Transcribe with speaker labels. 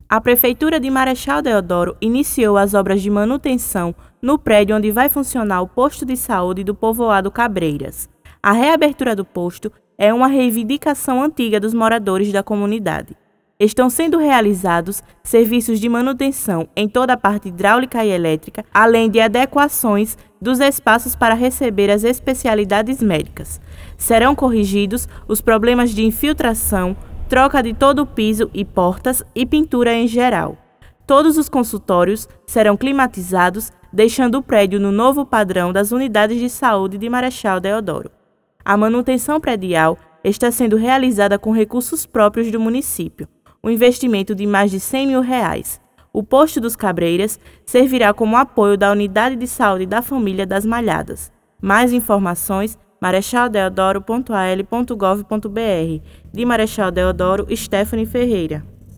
Speaker 1: A Prefeitura de Marechal Deodoro iniciou as obras de manutenção no prédio onde vai funcionar o posto de saúde do povoado Cabreiras. A reabertura do posto é uma reivindicação antiga dos moradores da comunidade. Estão sendo realizados serviços de manutenção em toda a parte hidráulica e elétrica, além de adequações dos espaços para receber as especialidades médicas. Serão corrigidos os problemas de infiltração, troca de todo o piso e portas e pintura em geral. Todos os consultórios serão climatizados, deixando o prédio no novo padrão das unidades de saúde de Marechal Deodoro. A manutenção predial está sendo realizada com recursos próprios do município, um investimento de mais de R$100 mil. O posto dos Cabreiras servirá como apoio da unidade de saúde da família das Malhadas. Mais informações marechaldeodoro.al.gov.br. De Marechal Deodoro, Stephanie Ferreira.